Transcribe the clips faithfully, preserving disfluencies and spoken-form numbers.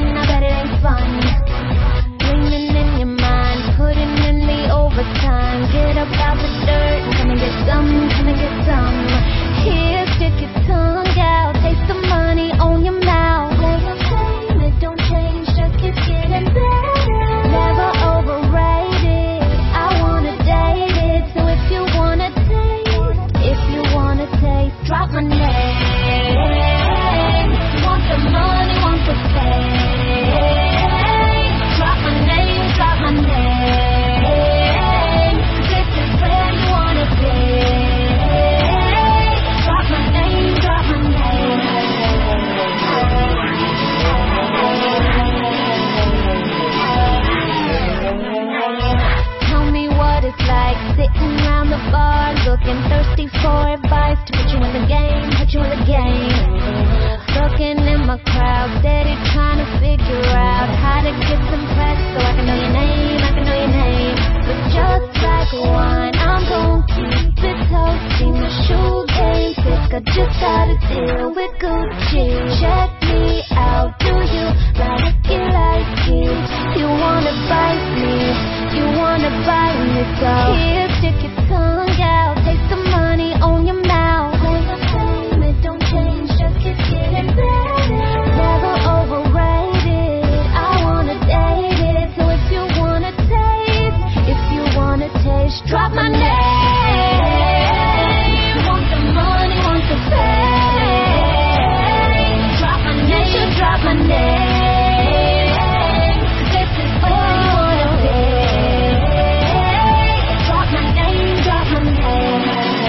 I bet it ain't fun. Dreaming in your mind, putting in the overtime. Get up out the dirt, come and get some, come and get some. Here, stick your tongue out, taste the money on your mouth. Play the game, it don't change, just keep getting better. Never overrated, I wanna date it. So if you wanna taste, if you wanna taste, drop my name. Want the money, want the fame. Drop my name, drop my name. This is where you wanna be. Drop my name, drop my name. Tell me what it's like sitting around the bar, looking thirsty for advice to put you in the game, put you in the game. Looking in my crowd, steady trying to figure out how to get some press so I can know your name, I can know your name. But just like wine, I'm gon' keep it toasty. My shoe game sick, I just gotta deal with Gucci. Check me out, do you like it like it? You wanna bite me, you wanna bite me, so here, stick your tongue out, taste the money on your mouth. Play the game, it don't change, just keep getting better. Never overrated, I wanna date it. So if you wanna taste, if you wanna taste, drop my name. Want the money, want the fame. Drop my name, you drop my name. This is where you wanna be. Drop my name, drop my name.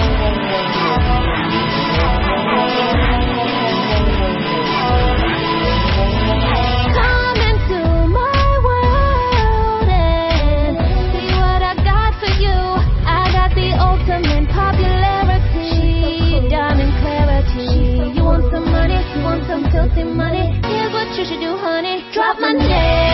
Come into my world and see what I got for you. I got the ultimate popularity, diamond clarity. You want some money, you want some filthy money. Here's what you should do, honey. Drop my name.